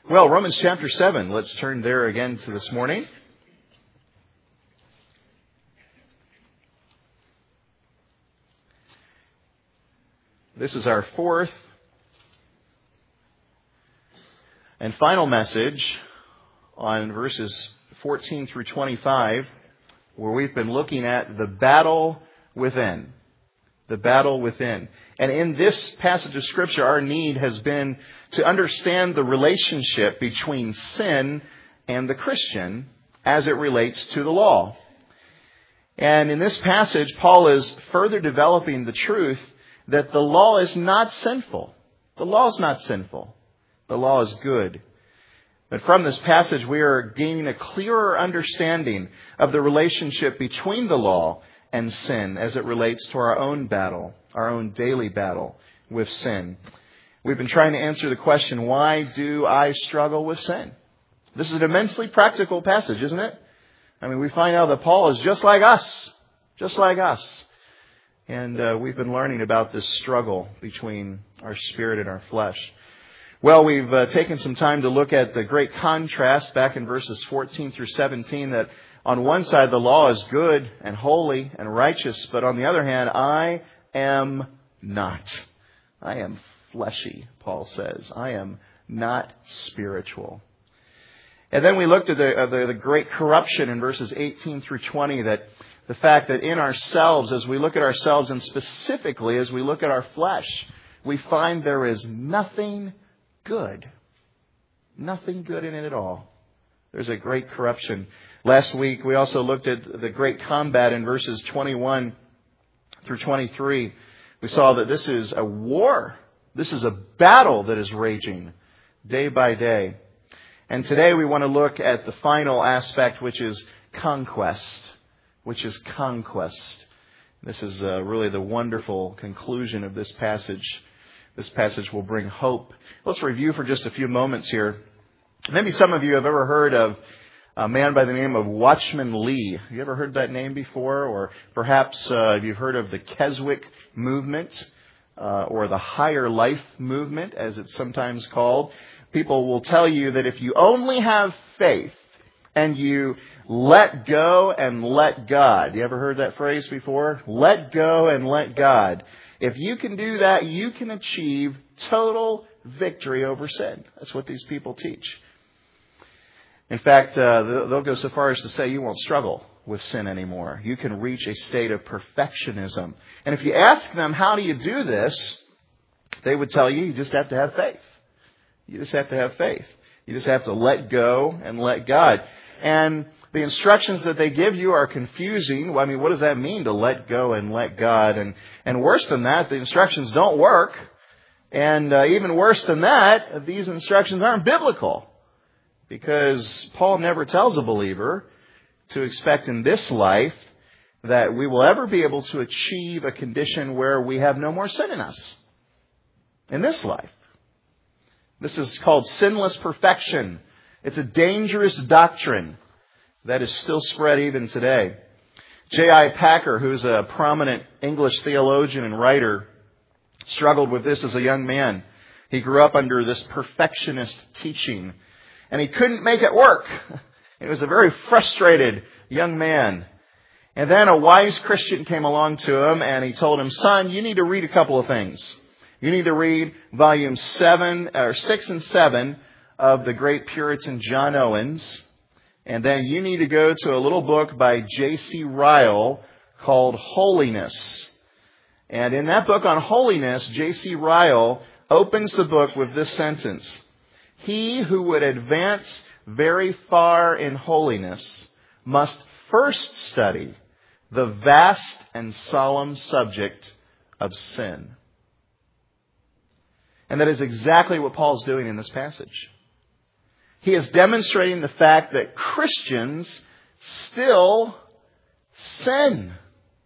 Well, Romans chapter 7. Let's turn there again to this morning. This is our fourth and final message on verses 14 through 25, where we've been looking at the battle within. The battle within. And in this passage of Scripture, our need has been to understand the relationship between sin and the Christian as it relates to the law. And in this passage, Paul is further developing the truth that the law is not sinful. The law is not sinful. The law is good. But from this passage, we are gaining a clearer understanding of the relationship between the law and sin as it relates to our own battle, our own daily battle with sin. We've been trying to answer the question, why do I struggle with sin? This is an immensely practical passage, isn't it? I mean, we find out that Paul is just like us. Just like us. And we've been learning about this struggle between our spirit and our flesh. Well, we've taken some time to look at the great contrast back in verses 14 through 17 that on one side the law is good and holy and righteous, but on the other hand, I am not. I am fleshy, Paul says. I am not spiritual. And then we looked at the great corruption in verses 18 through 20, that the fact that in ourselves, as we look at ourselves and specifically as we look at our flesh, we find there is nothing good. Nothing good in it at all. There's a great corruption. Last week, we also looked at the great combat in verses 21 through 23. We saw that this is a war. This is a battle that is raging day by day. And today we want to look at the final aspect, which is conquest. This is really the wonderful conclusion of this passage. This passage will bring hope. Let's review for just a few moments here. Maybe some of you have ever heard of a man by the name of Watchman Nee. Have you ever heard that name before? Or perhaps you've heard of the Keswick movement or the Higher Life movement, as it's sometimes called. People will tell you that if you only have faith and you let go and let God. You ever heard that phrase before? Let go and let God. If you can do that, you can achieve total victory over sin. That's what these people teach. In fact, they'll go so far as to say you won't struggle with sin anymore. You can reach a state of perfectionism. And if you ask them, how do you do this? They would tell you just have to have faith. You just have to have faith. You just have to let go and let God. And the instructions that they give you are confusing. I mean, what does that mean to let go and let God? And worse than that, the instructions don't work. And even worse than that, these instructions aren't biblical. Because Paul never tells a believer to expect in this life that we will ever be able to achieve a condition where we have no more sin in us. In this life. This is called sinless perfection. It's a dangerous doctrine that is still spread even today. J.I. Packer, who's a prominent English theologian and writer, struggled with this as a young man. He grew up under this perfectionist teaching, and he couldn't make it work. He was a very frustrated young man. And then a wise Christian came along to him, and he told him, son, you need to read a couple of things. You need to read volumes 6 and 7 of the great Puritan John Owens. And then you need to go to a little book by J.C. Ryle called Holiness. And in that book on holiness, J.C. Ryle opens the book with this sentence. He who would advance very far in holiness must first study the vast and solemn subject of sin. And that is exactly what Paul's doing in this passage. He is demonstrating the fact that Christians still sin.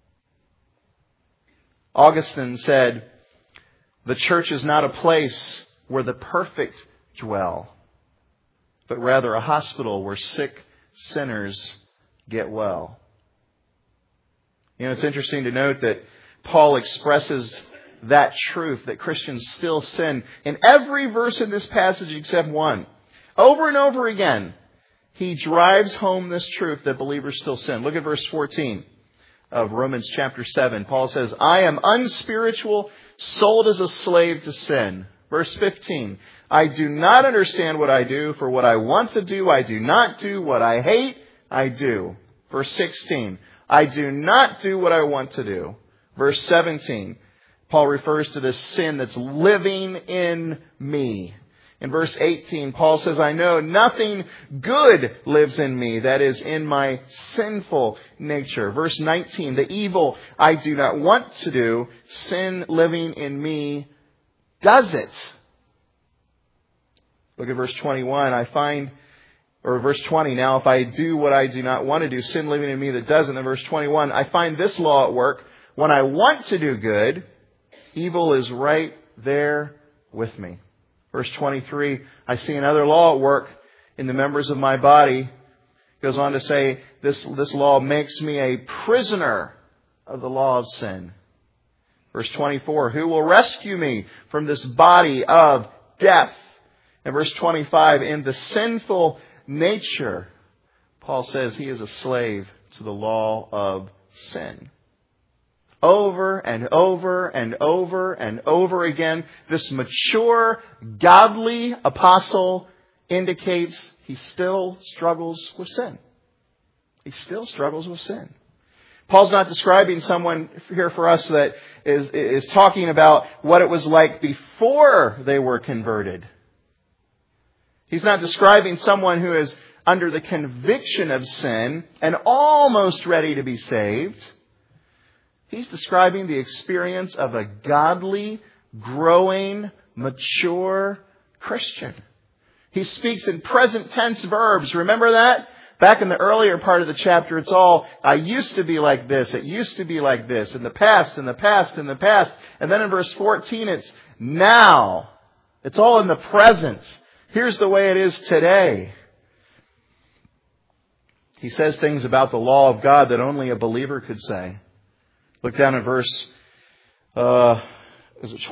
Augustine said, the church is not a place where the perfect dwell, but rather a hospital where sick sinners get well. You know, it's interesting to note that Paul expresses that truth, that Christians still sin, in every verse in this passage except one. Over and over again, he drives home this truth that believers still sin. Look at verse 14 of Romans chapter 7. Paul says, I am unspiritual, sold as a slave to sin. Verse 15, I do not understand what I do, for what I want to do, I do not do. What I hate, I do. Verse 16, I do not do what I want to do. Verse 17, Paul refers to this sin that's living in me. In verse 18, Paul says, I know nothing good lives in me, that is, in my sinful nature. Verse 19, the evil I do not want to do, sin living in me does it. Look at verse 21, verse 20, now if I do what I do not want to do, sin living in me that doesn't. In verse 21, I find this law at work, when I want to do good, evil is right there with me. Verse 23, I see another law at work in the members of my body. It goes on to say, this law makes me a prisoner of the law of sin. Verse 24, who will rescue me from this body of death? And verse 25, in the sinful nature, Paul says he is a slave to the law of sin. Over and over and over and over again, this mature, godly apostle indicates he still struggles with sin. He still struggles with sin. Paul's not describing someone here for us that is talking about what it was like before they were converted. He's not describing someone who is under the conviction of sin and almost ready to be saved. He's describing the experience of a godly, growing, mature Christian. He speaks in present tense verbs. Remember that? Back in the earlier part of the chapter, it's all, I used to be like this. It used to be like this. In the past, in the past, in the past. And then in verse 14, it's now. It's all in the present. Here's the way it is today. He says things about the law of God that only a believer could say. Look down at verse, is it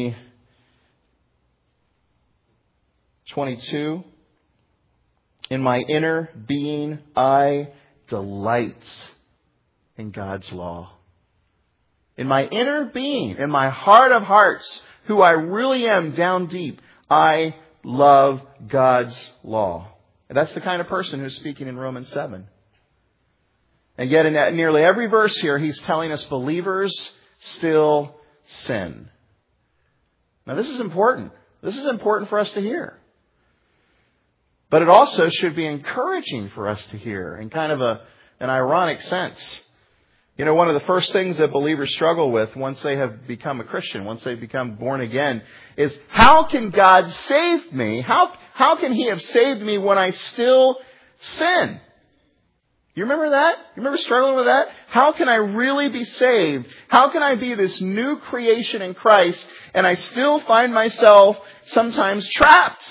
22? In my inner being, I delight in God's law. In my inner being, in my heart of hearts, who I really am down deep, I love God's law. And that's the kind of person who's speaking in Romans 7. And yet in nearly every verse here, he's telling us believers still sin. Now this is important. This is important for us to hear. But it also should be encouraging for us to hear in kind of an ironic sense. You know, one of the first things that believers struggle with once they have become a Christian, once they've become born again, is how can God save me? How can He have saved me when I still sin? You remember that? You remember struggling with that? How can I really be saved? How can I be this new creation in Christ and I still find myself sometimes trapped?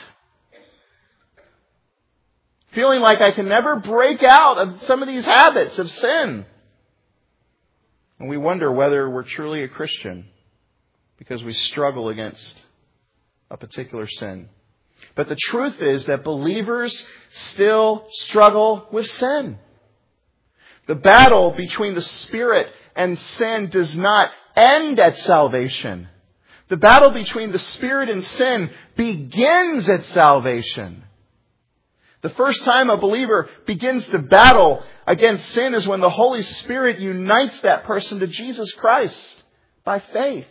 Feeling like I can never break out of some of these habits of sin. And we wonder whether we're truly a Christian because we struggle against a particular sin. But the truth is that believers still struggle with sin. The battle between the Spirit and sin does not end at salvation. The battle between the Spirit and sin begins at salvation. The first time a believer begins to battle against sin is when the Holy Spirit unites that person to Jesus Christ by faith.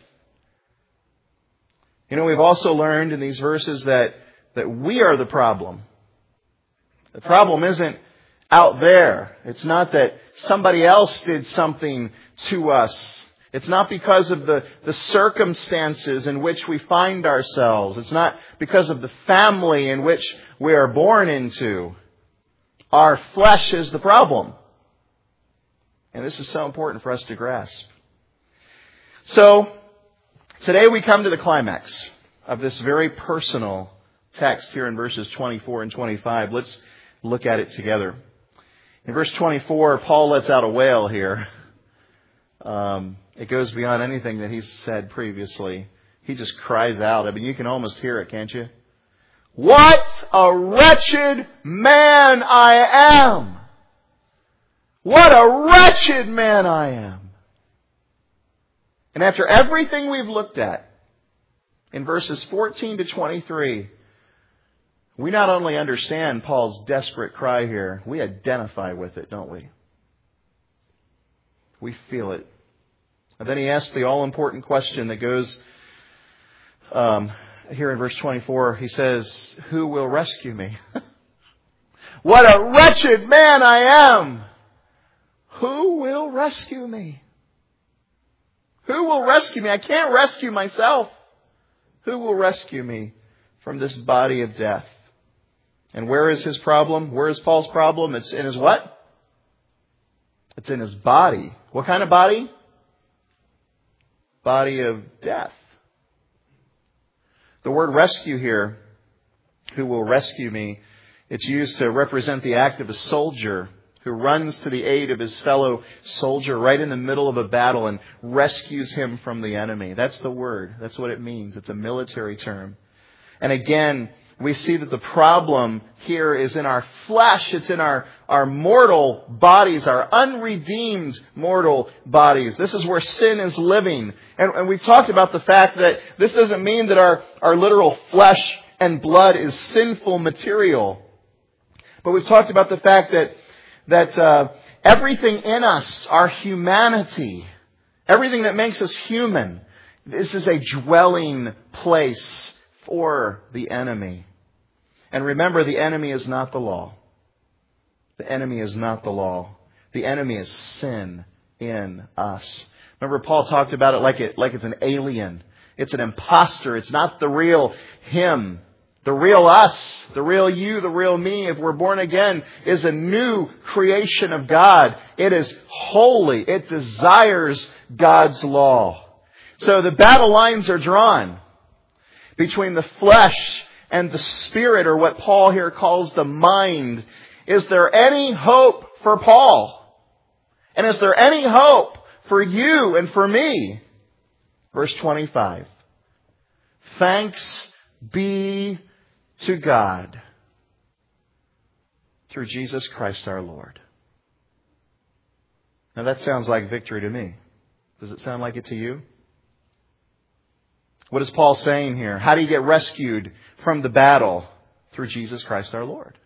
You know, we've also learned in these verses that we are the problem. The problem isn't out there. It's not that somebody else did something to us. It's not because of the circumstances in which we find ourselves. It's not because of the family in which we are born into. Our flesh is the problem. And this is so important for us to grasp. So, today we come to the climax of this very personal text here in verses 24 and 25. Let's look at it together. In verse 24, Paul lets out a wail here. It goes beyond anything that he's said previously. He just cries out. I mean, you can almost hear it, can't you? What a wretched man I am. What a wretched man I am. And after everything we've looked at in verses 14 to 23, we not only understand Paul's desperate cry here, we identify with it, don't we? We feel it. And then he asks the all-important question that goes here in verse 24. He says, who will rescue me? What a wretched man I am! Who will rescue me? Who will rescue me? I can't rescue myself. Who will rescue me from this body of death? And where is his problem? Where is Paul's problem? It's in his what? It's in his body. What kind of body? Body of death. The word rescue here, who will rescue me, it's used to represent the act of a soldier who runs to the aid of his fellow soldier right in the middle of a battle and rescues him from the enemy. That's the word. That's what it means. It's a military term. And again, we see that the problem here is in our flesh. It's in our mortal bodies, our unredeemed mortal bodies. This is where sin is living. And we talked about the fact that this doesn't mean that our literal flesh and blood is sinful material. But we've talked about the fact that everything in us, our humanity, everything that makes us human, this is a dwelling place for the enemy. And remember, the enemy is not the law. The enemy is not the law. The enemy is sin in us. Remember, Paul talked about it like it's an alien. It's an imposter. It's not the real him. The real us, the real you, the real me, if we're born again, is a new creation of God. It is holy. It desires God's law. So the battle lines are drawn between the flesh and the spirit, or what Paul here calls the mind. Is there any hope for Paul? And is there any hope for you and for me? Verse 25. Thanks be to God through Jesus Christ our Lord. Now that sounds like victory to me. Does it sound like it to you? What is Paul saying here? How do you get rescued from the battle? Through Jesus Christ our Lord.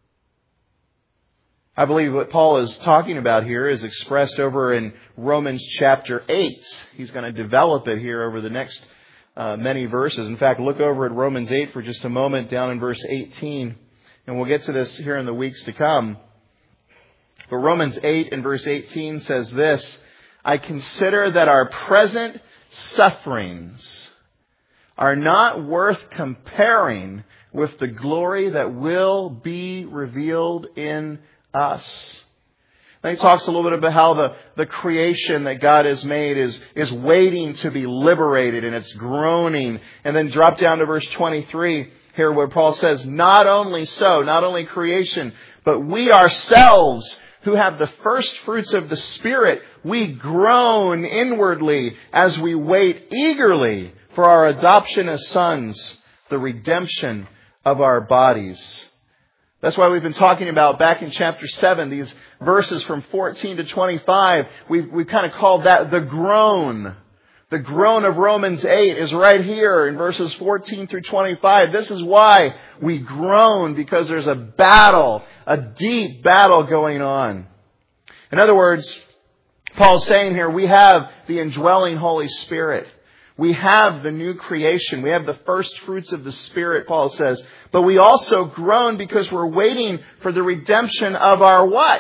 I believe what Paul is talking about here is expressed over in Romans chapter 8. He's going to develop it here over the next many verses. In fact, look over at Romans 8 for just a moment, down in verse 18. And we'll get to this here in the weeks to come. But Romans 8 and verse 18 says this: I consider that our present sufferings are not worth comparing with the glory that will be revealed in us. Then he talks a little bit about how the creation that God has made is waiting to be liberated, and it's groaning. And then drop down to verse 23 here where Paul says, not only creation, but we ourselves who have the first fruits of the Spirit, we groan inwardly as we wait eagerly for our adoption as sons, the redemption of our bodies. That's why we've been talking about back in chapter 7, these verses from 14 to 25. We've kind of called that the groan. The groan of Romans 8 is right here in verses 14 through 25. This is why we groan, because there's a battle, a deep battle going on. In other words, Paul's saying here, we have the indwelling Holy Spirit. We have the new creation. We have the first fruits of the Spirit, Paul says. But we also groan because we're waiting for the redemption of our what?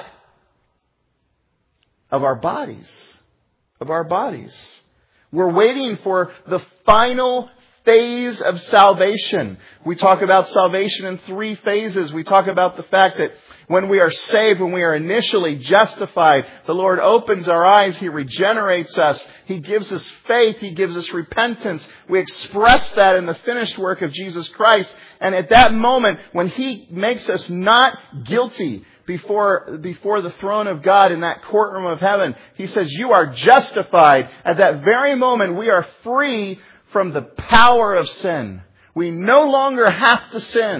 Of our bodies. Of our bodies. We're waiting for the final phase of salvation. We talk about salvation in 3 phases. We talk about the fact that when we are saved, when we are initially justified, the Lord opens our eyes. He regenerates us. He gives us faith. He gives us repentance. We express that in the finished work of Jesus Christ. And at that moment, when He makes us not guilty before the throne of God in that courtroom of heaven, He says, you are justified. At that very moment, we are free from the power of sin. We no longer have to sin.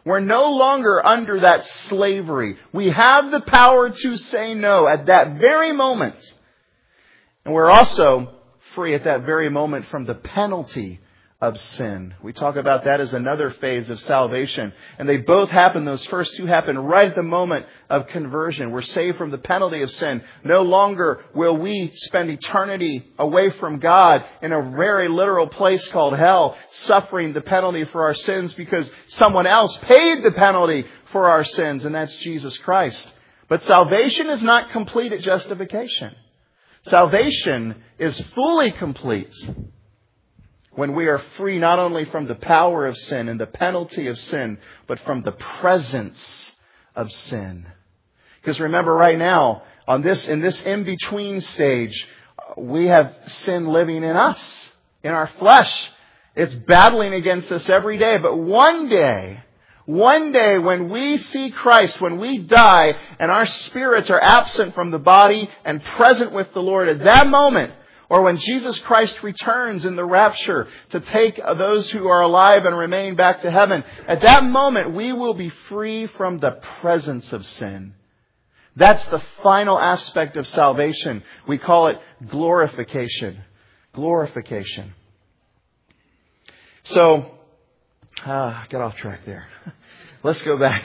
We're no longer under that slavery. We have the power to say no at that very moment. And we're also free at that very moment from the penalty of sin. We talk about that as another phase of salvation. And they both happen, those first two happen right at the moment of conversion. We're saved from the penalty of sin. No longer will we spend eternity away from God in a very literal place called hell, suffering the penalty for our sins because someone else paid the penalty for our sins, and that's Jesus Christ. But salvation is not complete at justification. Salvation is fully complete when we are free not only from the power of sin and the penalty of sin, but from the presence of sin. Because remember, right now, in this in-between stage, we have sin living in us, in our flesh. It's battling against us every day. But one day when we see Christ, when we die and our spirits are absent from the body and present with the Lord, at that moment, or when Jesus Christ returns in the rapture to take those who are alive and remain back to heaven, at that moment we will be free from the presence of sin. That's the final aspect of salvation. We call it glorification. Glorification. So, got off track there. Let's go back.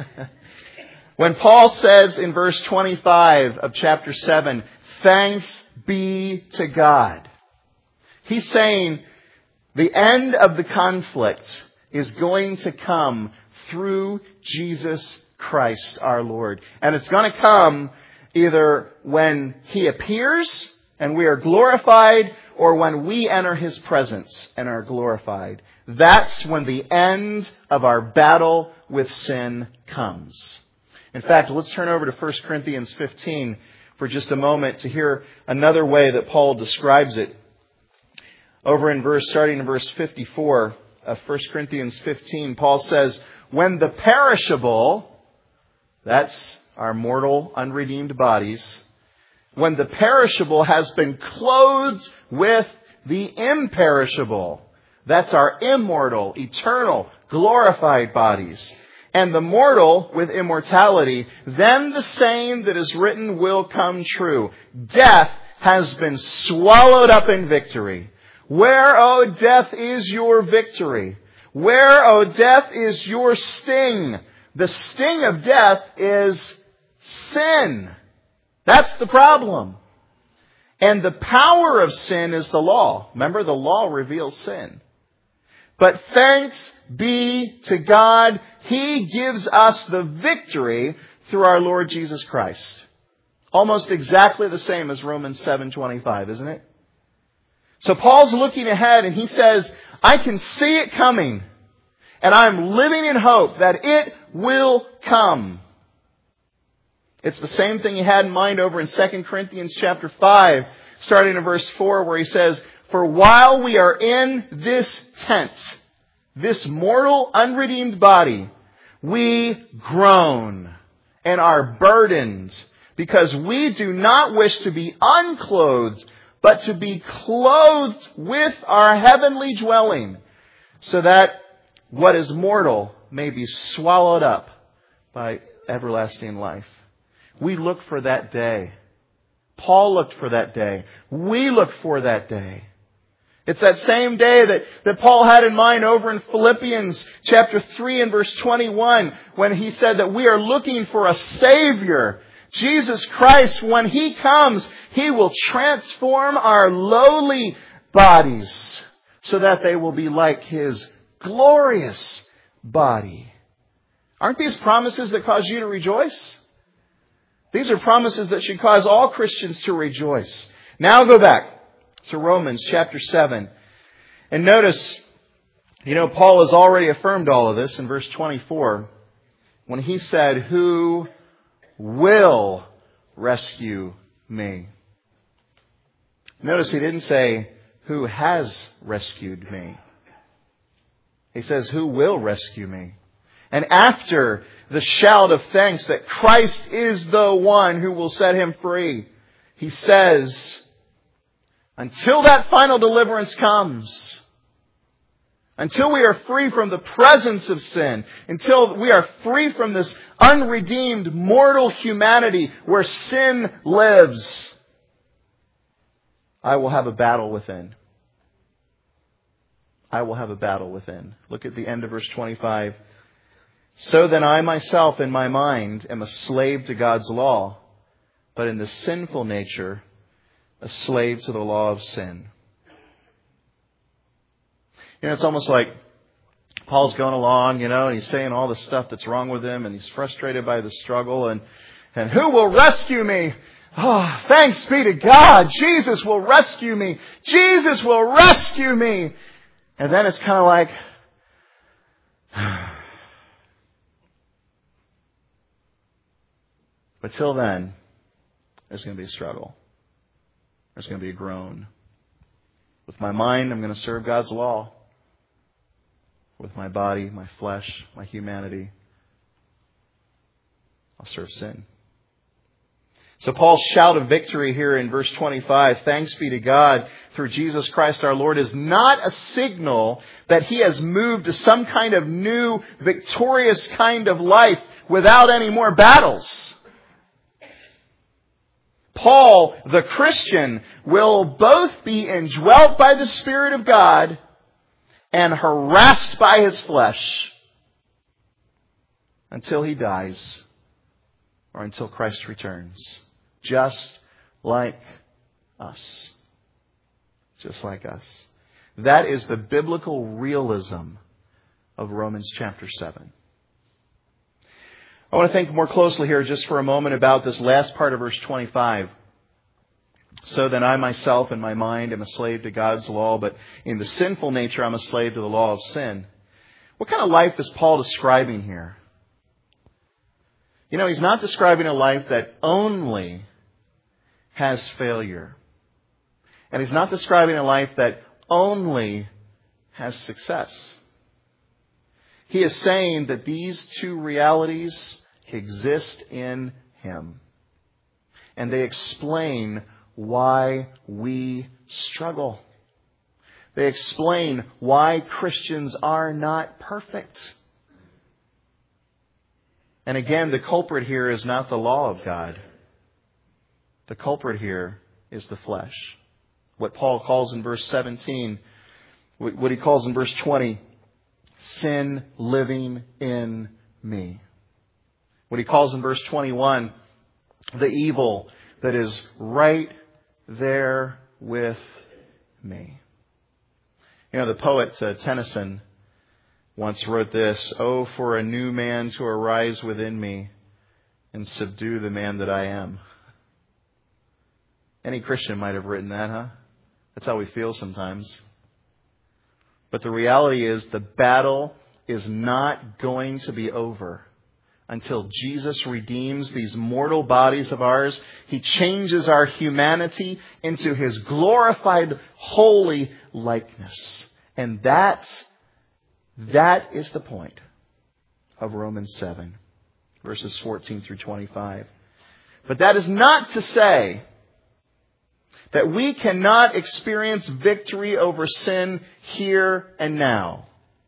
When Paul says in verse 25 of chapter 7, thanks be to God, he's saying the end of the conflict is going to come through Jesus Christ our Lord. And it's going to come either when He appears and we are glorified, or when we enter His presence and are glorified. That's when the end of our battle with sin comes. In fact, let's turn over to 1 Corinthians 15 for just a moment to hear another way that Paul describes it. Starting in verse 54 of 1 Corinthians 15, Paul says, when the perishable, that's our mortal, unredeemed bodies, when the perishable has been clothed with the imperishable, that's our immortal, eternal, glorified bodies, and the mortal with immortality, then the saying that is written will come true. Death has been swallowed up in victory. Where, O death, is your victory? Where, O death, is your sting? The sting of death is sin. That's the problem. And the power of sin is the law. Remember, the law reveals sin. But thanks be to God, He gives us the victory through our Lord Jesus Christ. Almost exactly the same as Romans 7:25, isn't it? So Paul's looking ahead and he says, I can see it coming. And I'm living in hope that it will come. It's the same thing he had in mind over in 2 Corinthians chapter 5, starting in verse 4, where he says, for while we are in this tent, this mortal, unredeemed body, we groan and are burdened because we do not wish to be unclothed, but to be clothed with our heavenly dwelling, so that what is mortal may be swallowed up by everlasting life. We look for that day. Paul looked for that day. We look for that day. It's that same day that Paul had in mind over in Philippians chapter 3 and verse 21, when he said that we are looking for a Savior. Jesus Christ, when He comes, He will transform our lowly bodies so that they will be like His glorious body. Aren't these promises that cause you to rejoice? These are promises that should cause all Christians to rejoice. Now go back to Romans chapter 7. And notice, Paul has already affirmed all of this in verse 24 when he said, who will rescue me? Notice he didn't say, who has rescued me? He says, who will rescue me? And after the shout of thanks that Christ is the one who will set him free, he says, until that final deliverance comes, Until we are free from the presence of sin, until we are free from this unredeemed mortal humanity where sin lives, I will have a battle within. I will have a battle within. Look at the end of verse 25. So then I myself in my mind am a slave to God's law, but in the sinful nature, a slave to the law of sin. It's almost like Paul's going along, and he's saying all the stuff that's wrong with him, and he's frustrated by the struggle, and who will rescue me? Oh, thanks be to God. Jesus will rescue me. Jesus will rescue me. And then it's kind of like, but till then, there's going to be a struggle. There's going to be a groan. With my mind, I'm going to serve God's law. With my body, my flesh, my humanity, I'll serve sin. So Paul's shout of victory here in verse 25, thanks be to God through Jesus Christ our Lord, is not a signal that he has moved to some kind of new, victorious kind of life without any more battles. Paul, the Christian, will both be indwelt by the Spirit of God and harassed by his flesh until he dies or until Christ returns. Just like us. Just like us. That is the biblical realism of Romans chapter 7. I want to think more closely here just for a moment about this last part of verse 25. So then I myself in my mind am a slave to God's law, but in the sinful nature I'm a slave to the law of sin. What kind of life is Paul describing here? He's not describing a life that only has failure. And he's not describing a life that only has success. He is saying that these two realities exist in him. And they explain why we struggle. They explain why Christians are not perfect. And again, the culprit here is not the law of God. The culprit here is the flesh. What Paul calls in verse 17, what he calls in verse 20, sin living in me. What he calls in verse 21, the evil that is right there with me. The poet Tennyson once wrote this, "Oh, for a new man to arise within me and subdue the man that I am." Any Christian might have written that, huh? That's how we feel sometimes. But the reality is the battle is not going to be over until Jesus redeems these mortal bodies of ours. He changes our humanity into His glorified, holy likeness. And that is the point of Romans 7, verses 14 through 25. But that is not to say that we cannot experience victory over sin here and now.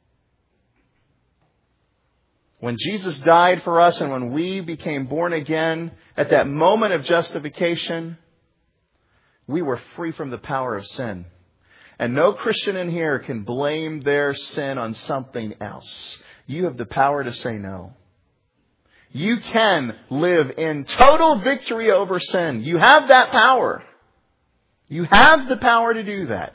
When Jesus died for us and when we became born again, at that moment of justification, we were free from the power of sin. And no Christian in here can blame their sin on something else. You have the power to say no. You can live in total victory over sin. You have that power. You have the power to do that.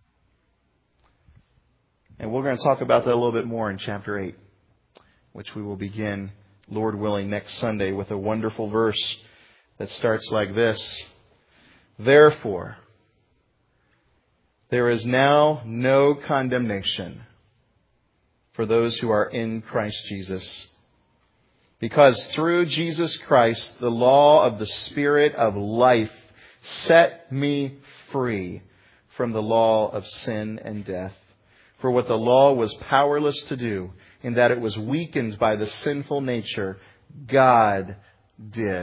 And we're going to talk about that a little bit more in chapter 8, which we will begin, Lord willing, next Sunday with a wonderful verse that starts like this. Therefore, there is now no condemnation for those who are in Christ Jesus. Because through Jesus Christ, the law of the Spirit of life set me free from the law of sin and death. For what the law was powerless to do, in that it was weakened by the sinful nature, God did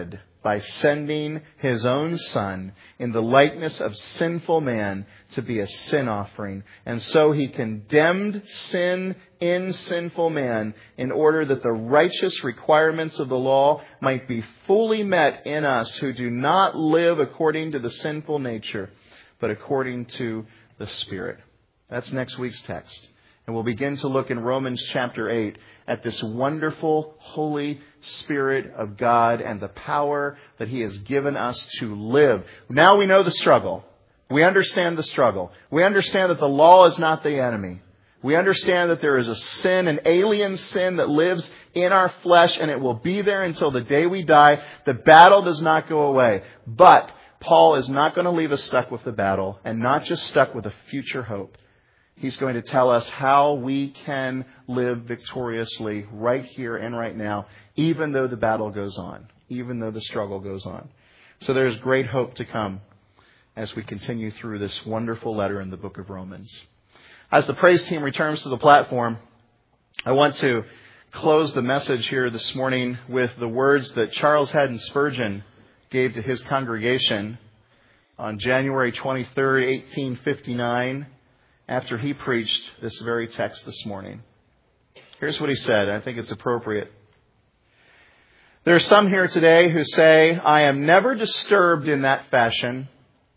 by sending His own Son in the likeness of sinful man to be a sin offering. And so He condemned sin in sinful man in order that the righteous requirements of the law might be fully met in us who do not live according to the sinful nature, but according to the Spirit. That's next week's text. And we'll begin to look in Romans chapter 8 at this wonderful Holy Spirit of God and the power that He has given us to live. Now we know the struggle. We understand the struggle. We understand that the law is not the enemy. We understand that there is a sin, an alien sin that lives in our flesh, and it will be there until the day we die. The battle does not go away. But Paul is not going to leave us stuck with the battle and not just stuck with a future hope. He's going to tell us how we can live victoriously right here and right now, even though the battle goes on, even though the struggle goes on. So there's great hope to come as we continue through this wonderful letter in the book of Romans. As the praise team returns to the platform, I want to close the message here this morning with the words that Charles Haddon Spurgeon gave to his congregation on January 23rd, 1859, after he preached this very text this morning. Here's what he said. I think it's appropriate. There are some here today who say, I am never disturbed in that fashion,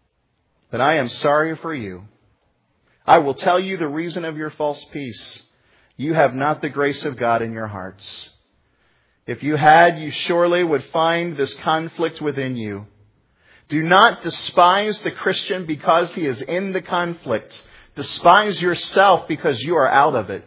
but I am sorry for you. I will tell you the reason of your false peace. You have not the grace of God in your hearts. If you had, you surely would find this conflict within you. Do not despise the Christian because he is in the conflict. Despise yourself because you are out of it.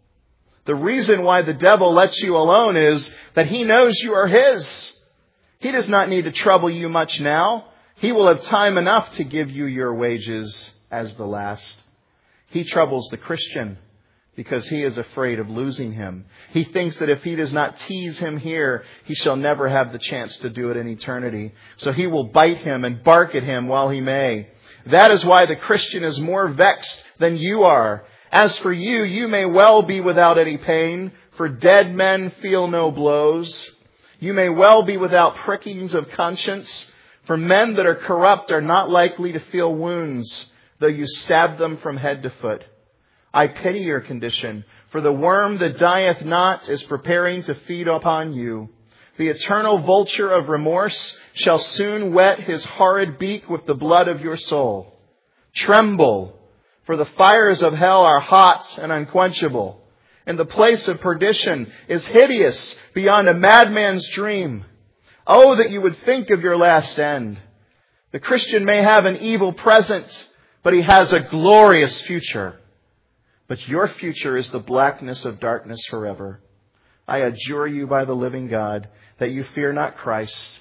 The reason why the devil lets you alone is that he knows you are his. He does not need to trouble you much now. He will have time enough to give you your wages as the last. He troubles the Christian because he is afraid of losing him. He thinks that if he does not tease him here, he shall never have the chance to do it in eternity. So he will bite him and bark at him while he may. That is why the Christian is more vexed than you are. As for you, you may well be without any pain, for dead men feel no blows. You may well be without prickings of conscience, for men that are corrupt are not likely to feel wounds, though you stab them from head to foot. I pity your condition, for the worm that dieth not is preparing to feed upon you. The eternal vulture of remorse shall soon wet his horrid beak with the blood of your soul. Tremble, for the fires of hell are hot and unquenchable, and the place of perdition is hideous beyond a madman's dream. Oh, that you would think of your last end. The Christian may have an evil present, but he has a glorious future. But your future is the blackness of darkness forever. I adjure you by the living God that you fear not Christ.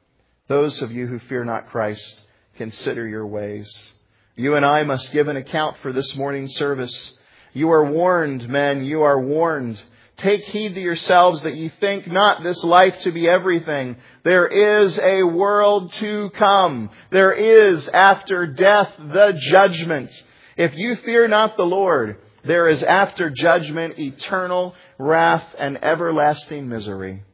Those of you who fear not Christ, consider your ways. You and I must give an account for this morning's service. You are warned, men, you are warned. Take heed to yourselves that you think not this life to be everything. There is a world to come. There is, after death, the judgment. If you fear not the Lord, there is after judgment eternal wrath and everlasting misery.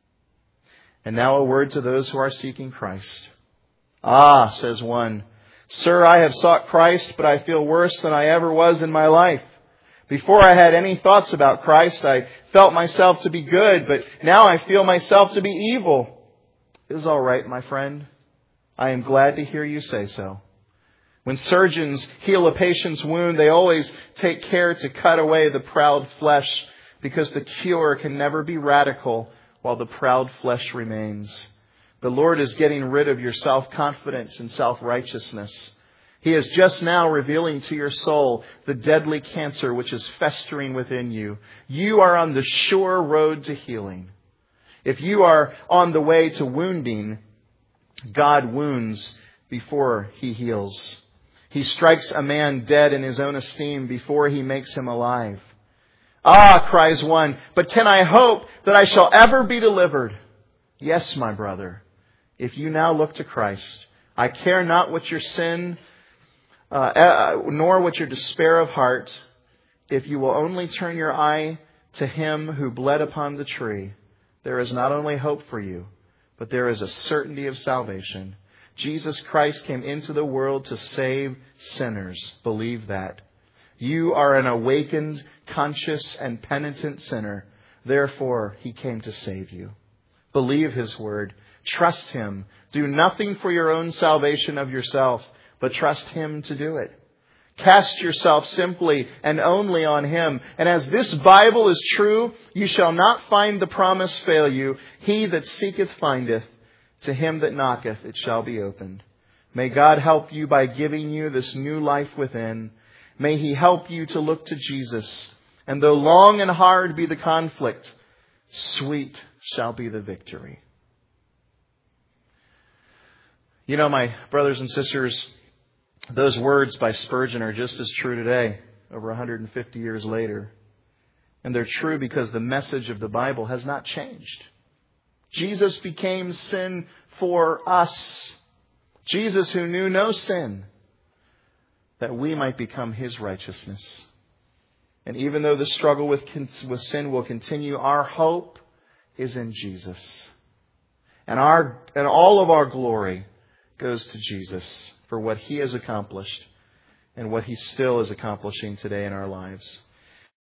And now a word to those who are seeking Christ. Ah, says one, Sir, I have sought Christ, but I feel worse than I ever was in my life. Before I had any thoughts about Christ, I felt myself to be good, but now I feel myself to be evil. It is all right, my friend. I am glad to hear you say so. When surgeons heal a patient's wound, they always take care to cut away the proud flesh, because the cure can never be radical while the proud flesh remains. The Lord is getting rid of your self-confidence and self-righteousness. He is just now revealing to your soul the deadly cancer which is festering within you. You are on the sure road to healing. If you are on the way to wounding, God wounds before He heals. He strikes a man dead in his own esteem before He makes him alive. Ah, cries one, but can I hope that I shall ever be delivered? Yes, my brother, if you now look to Christ. I care not what your sin, nor what your despair of heart, if you will only turn your eye to Him who bled upon the tree. There is not only hope for you, but there is a certainty of salvation. Jesus Christ came into the world to save sinners. Believe that. You are an awakened, conscious, and penitent sinner. Therefore, He came to save you. Believe His word. Trust Him. Do nothing for your own salvation of yourself, but trust Him to do it. Cast yourself simply and only on Him. And as this Bible is true, you shall not find the promise fail you. He that seeketh findeth. To him that knocketh it shall be opened. May God help you by giving you this new life within. May He help you to look to Jesus. And though long and hard be the conflict, sweet shall be the victory. You know, my brothers and sisters, those words by Spurgeon are just as true today, over 150 years later. And they're true because the message of the Bible has not changed. Jesus became sin for us. Jesus, who knew no sin, that we might become His righteousness. And even though the struggle with sin will continue, our hope is in Jesus. And all of our glory goes to Jesus for what He has accomplished and what He still is accomplishing today in our lives.